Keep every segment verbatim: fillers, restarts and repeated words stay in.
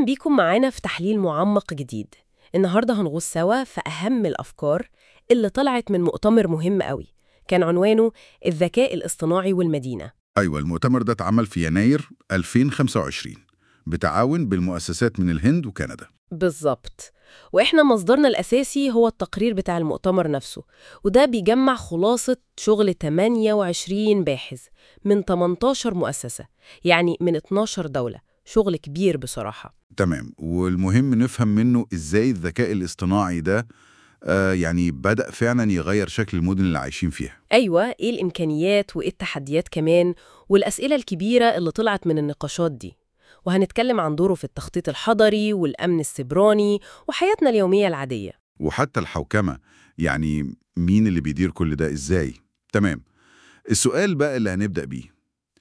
أهلا بيكم معانا في تحليل معمق جديد. النهاردة هنغوص سوا في أهم الأفكار اللي طلعت من مؤتمر مهم قوي، كان عنوانه الذكاء الاصطناعي والمدينة. أيوة، المؤتمر ده اتعمل في يناير ألفين وخمسة وعشرين بتعاون بالمؤسسات من الهند وكندا. بالظبط، وإحنا مصدرنا الأساسي هو التقرير بتاع المؤتمر نفسه، وده بيجمع خلاصة شغل ثمانية وعشرين باحث من تمنتاشر مؤسسة، يعني من اتناشر دولة. شغل كبير بصراحة. تمام، والمهم نفهم منه إزاي الذكاء الاصطناعي ده آه يعني بدأ فعلا يغير شكل المدن اللي عايشين فيها. أيوة، إيه الإمكانيات وإيه التحديات كمان، والأسئلة الكبيرة اللي طلعت من النقاشات دي. وهنتكلم عن دوره في التخطيط الحضري والأمن السيبراني وحياتنا اليومية العادية. وحتى الحوكمة، يعني مين اللي بيدير كل ده إزاي؟ تمام. السؤال بقى اللي هنبدأ بيه،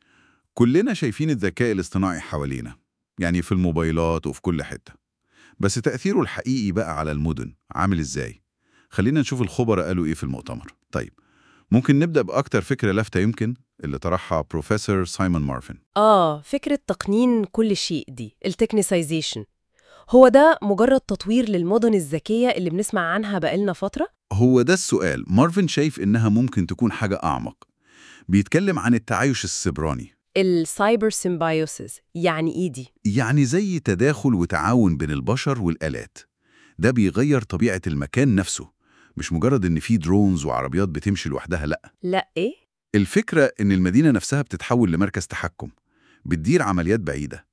كلنا شايفين الذكاء الاصطناعي حوالينا، يعني في الموبايلات وفي كل حتة، بس تأثيره الحقيقي بقى على المدن عامل إزاي؟ خلينا نشوف الخبراء قالوا إيه في المؤتمر. طيب، ممكن نبدأ بأكتر فكرة لافتة يمكن اللي طرحها بروفيسور سايمون مارفن. آه، فكرة تقنين كل شيء دي، التكنيسايزيشن. هو ده مجرد تطوير للمدن الذكية اللي بنسمع عنها بقالنا فترة؟ هو ده السؤال. مارفن شايف إنها ممكن تكون حاجة أعمق. بيتكلم عن التعايش السيبراني، السايبر سيمبايوسيس، يعني إيه دي؟ يعني زي تداخل وتعاون بين البشر والآلات. ده بيغير طبيعة المكان نفسه، مش مجرد إن في درونز وعربيات بتمشي لوحدها، لأ. لا إيه؟ الفكرة إن المدينة نفسها بتتحول لمركز تحكم، بتدير عمليات بعيدة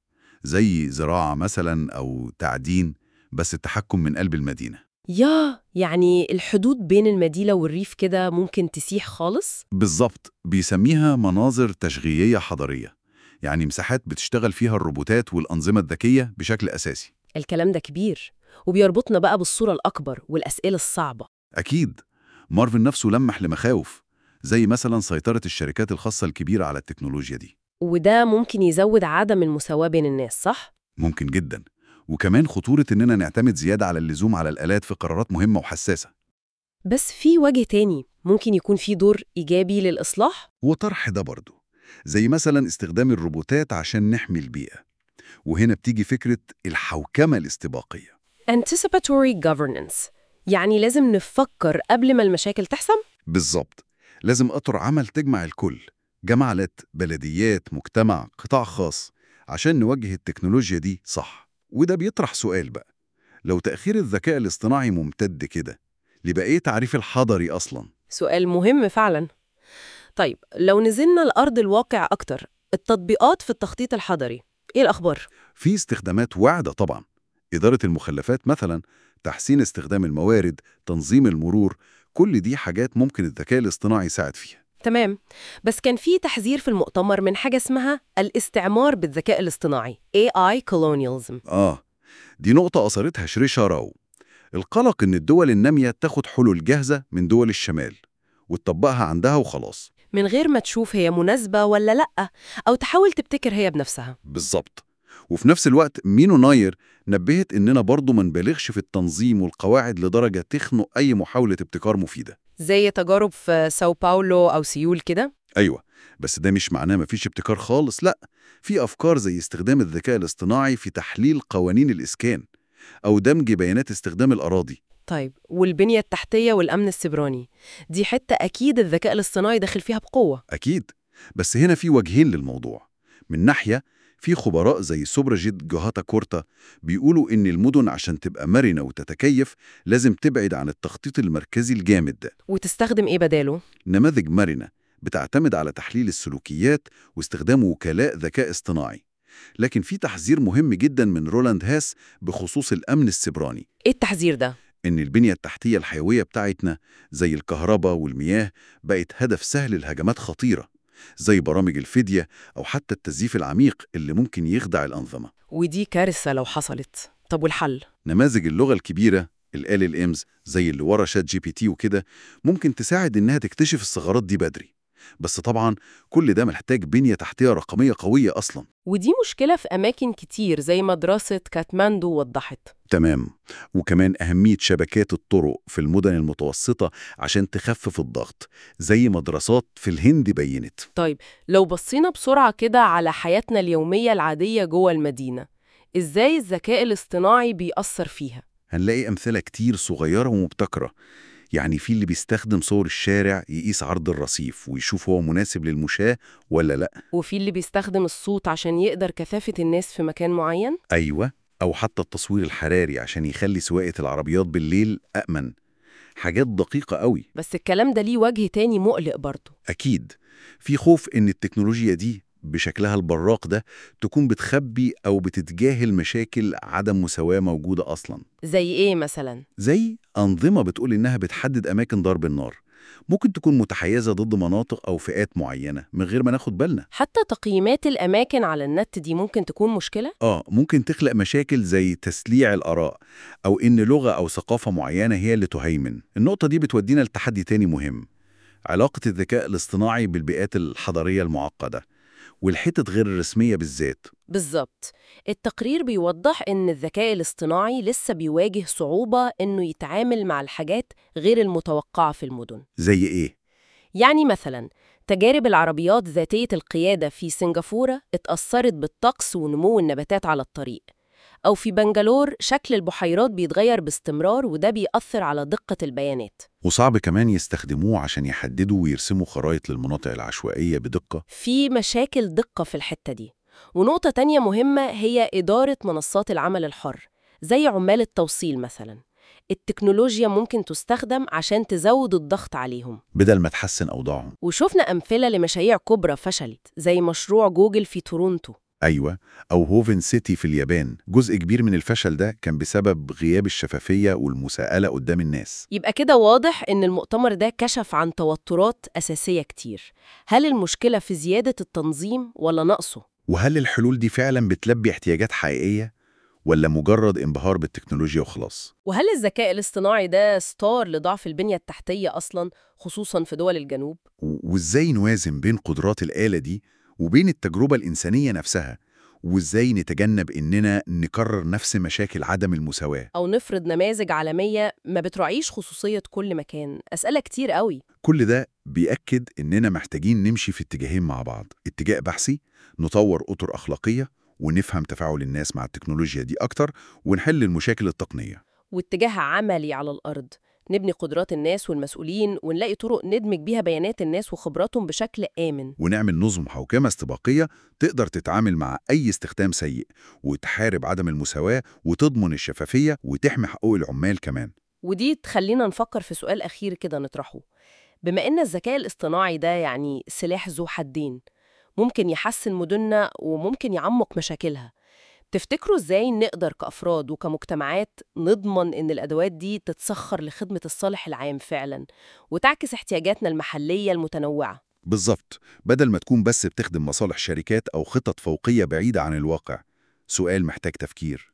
زي زراعة مثلا أو تعدين، بس التحكم من قلب المدينة. يا يعني الحدود بين المدينة والريف كده ممكن تسيح خالص؟ بالظبط، بيسميها مناظر تشغيلية حضرية، يعني مساحات بتشتغل فيها الروبوتات والأنظمة الذكية بشكل أساسي. الكلام ده كبير، وبيربطنا بقى بالصورة الأكبر والأسئلة الصعبة. أكيد. مارفن نفسه لمح لمخاوف، زي مثلا سيطرة الشركات الخاصة الكبيرة على التكنولوجيا دي. وده ممكن يزود عدم المساواة بين الناس، صح؟ ممكن جدا، وكمان خطورة إننا نعتمد زيادة على اللزوم على الآلات في قرارات مهمة وحساسة. بس في وجه تاني ممكن يكون في دور إيجابي للإصلاح؟ وطرح ده برضه، زي مثلا استخدام الروبوتات عشان نحمي البيئة. وهنا بتيجي فكرة الحوكمة الاستباقية. Anticipatory governance، يعني لازم نفكر قبل ما المشاكل تحصل؟ بالظبط، لازم أطر عمل تجمع الكل، جماعات، بلديات، مجتمع، قطاع خاص، عشان نوجه التكنولوجيا دي صح. وده بيطرح سؤال بقى، لو تأخير الذكاء الاصطناعي ممتد كده، يبقى إيه تعريف الحضري أصلاً؟ سؤال مهم فعلا. طيب لو نزلنا الأرض الواقع أكتر، التطبيقات في التخطيط الحضري، إيه الأخبار؟ في استخدامات واعدة طبعاً، إدارة المخلفات مثلاً، تحسين استخدام الموارد، تنظيم المرور، كل دي حاجات ممكن الذكاء الاصطناعي يساعد فيها. تمام، بس كان في تحذير في المؤتمر من حاجة اسمها الاستعمار بالذكاء الاصطناعي إيه آي colonialism. آه، دي نقطة أثرتها شريشة راو. القلق إن الدول النامية تاخد حلول جاهزة من دول الشمال وتطبقها عندها وخلاص. من غير ما تشوف هي مناسبة ولا لأ، أو تحاول تبتكر هي بنفسها. بالظبط. وفي نفس الوقت مينو ناير نبهت إننا برضو ما نبالغش في التنظيم والقواعد لدرجة تخنق أي محاولة ابتكار مفيدة. زي تجارب في ساو باولو أو سيول كده. أيوة، بس ده مش معناه مفيش ابتكار خالص، لأ. في أفكار زي استخدام الذكاء الاصطناعي في تحليل قوانين الإسكان، أو دمج بيانات استخدام الأراضي. طيب والبنية التحتية والأمن السيبراني، دي حتة أكيد الذكاء الاصطناعي داخل فيها بقوة. أكيد، بس هنا في وجهين للموضوع. من ناحية، في خبراء زي سوبراجيت جوهاتا كورتا بيقولوا إن المدن عشان تبقى مرنة وتتكيف لازم تبعد عن التخطيط المركزي الجامد ده. وتستخدم إيه بداله؟ نماذج مرنة بتعتمد على تحليل السلوكيات واستخدام وكلاء ذكاء اصطناعي. لكن في تحذير مهم جدا من رولاند هاس بخصوص الأمن السيبراني، إيه التحذير ده؟ إن البنية التحتية الحيوية بتاعتنا زي الكهرباء والمياه بقت هدف سهل لهجمات خطيرة، زي برامج الفدية أو حتى التزييف العميق اللي ممكن يخدع الأنظمة. ودي كارثة لو حصلت. طب والحل؟ نماذج اللغة الكبيرة ال إل إل إمز زي اللي ورا شات جي بي تي وكده ممكن تساعد إنها تكتشف الثغرات دي بدري، بس طبعاً كل ده محتاج بنية تحتية رقمية قوية أصلاً. ودي مشكلة في أماكن كتير زي ما دراسة كاتماندو وضحت. تمام. وكمان أهمية شبكات الطرق في المدن المتوسطة عشان تخفف الضغط، زي ما دراسات في الهند بينت. طيب لو بصينا بسرعة كده على حياتنا اليومية العادية جوه المدينة، إزاي الذكاء الاصطناعي بيأثر فيها؟ هنلاقي أمثلة كتير صغيرة ومبتكرة. يعني في اللي بيستخدم صور الشارع يقيس عرض الرصيف ويشوف هو مناسب للمشاة ولا لأ. وفي اللي بيستخدم الصوت عشان يقدر كثافة الناس في مكان معين؟ أيوة، أو حتى التصوير الحراري عشان يخلي سواقة العربيات بالليل أأمن. حاجات دقيقة قوي. بس الكلام ده ليه وجه تاني مقلق برضه. أكيد في خوف إن التكنولوجيا دي بشكلها البراق ده تكون بتخبي أو بتتجاهل مشاكل عدم مساواة موجودة أصلاً. زي إيه مثلا؟ زي أنظمة بتقول إنها بتحدد أماكن ضرب النار، ممكن تكون متحيزة ضد مناطق أو فئات معينة من غير ما ناخد بالنا. حتى تقييمات الأماكن على النت دي ممكن تكون مشكلة؟ آه ممكن تخلق مشاكل زي تسليع الآراء، أو إن لغة أو ثقافة معينة هي اللي تهيمن. النقطة دي بتودينا لتحدي تاني مهم، علاقة الذكاء الاصطناعي بالبيئات الحضرية المعقدة والحتت غير الرسمية بالذات. بالظبط. التقرير بيوضح إن الذكاء الاصطناعي لسه بيواجه صعوبة إنه يتعامل مع الحاجات غير المتوقعة في المدن. زي إيه؟ يعني مثلا تجارب العربيات ذاتية القيادة في سنغافورة اتأثرت بالطقس ونمو النباتات على الطريق، أو في بنجلور شكل البحيرات بيتغير باستمرار وده بيأثر على دقة البيانات. وصعب كمان يستخدموه عشان يحددوا ويرسموا خرائط للمناطق العشوائية بدقة. في مشاكل دقة في الحتة دي. ونقطة تانية مهمة هي إدارة منصات العمل الحر زي عمال التوصيل مثلا. التكنولوجيا ممكن تستخدم عشان تزود الضغط عليهم بدل ما تحسن أوضاعهم. وشوفنا أمثلة لمشاريع كبرى فشلت زي مشروع جوجل في تورونتو. أيوة، أو هوفن سيتي في اليابان. جزء كبير من الفشل ده كان بسبب غياب الشفافية والمساءلة قدام الناس. يبقى كده واضح إن المؤتمر ده كشف عن توترات أساسية كتير. هل المشكلة في زيادة التنظيم ولا نقصه؟ وهل الحلول دي فعلا بتلبي احتياجات حقيقية ولا مجرد انبهار بالتكنولوجيا وخلاص؟ وهل الذكاء الاصطناعي ده ستار لضعف البنية التحتية أصلاً، خصوصاً في دول الجنوب؟ و- وإزاي نوازن بين قدرات الآلة دي وبين التجربة الإنسانية نفسها؟ وإزاي نتجنب إننا نكرر نفس مشاكل عدم المساواة؟ أو نفرض نماذج عالمية ما بتراعيش خصوصية كل مكان؟ أسئلة كتير قوي. كل ده بيأكد إننا محتاجين نمشي في اتجاهين مع بعض، اتجاه بحثي نطور أطر أخلاقية ونفهم تفاعل الناس مع التكنولوجيا دي أكتر ونحل المشاكل التقنية، واتجاه عملي على الأرض نبني قدرات الناس والمسؤولين ونلاقي طرق ندمج بيها بيانات الناس وخبراتهم بشكل آمن. ونعمل نظم حوكمة استباقية تقدر تتعامل مع أي استخدام سيء وتحارب عدم المساواة وتضمن الشفافية وتحمي حقوق العمال كمان. ودي تخلينا نفكر في سؤال أخير كده نطرحه. بما إن الذكاء الاصطناعي ده يعني سلاح ذو حدين، ممكن يحسن مدننا وممكن يعمق مشاكلها، تفتكروا إزاي نقدر كأفراد وكمجتمعات نضمن إن الأدوات دي تتسخر لخدمة الصالح العام فعلاً وتعكس احتياجاتنا المحلية المتنوعة؟ بالظبط، بدل ما تكون بس بتخدم مصالح شركات أو خطط فوقية بعيدة عن الواقع. سؤال محتاج تفكير.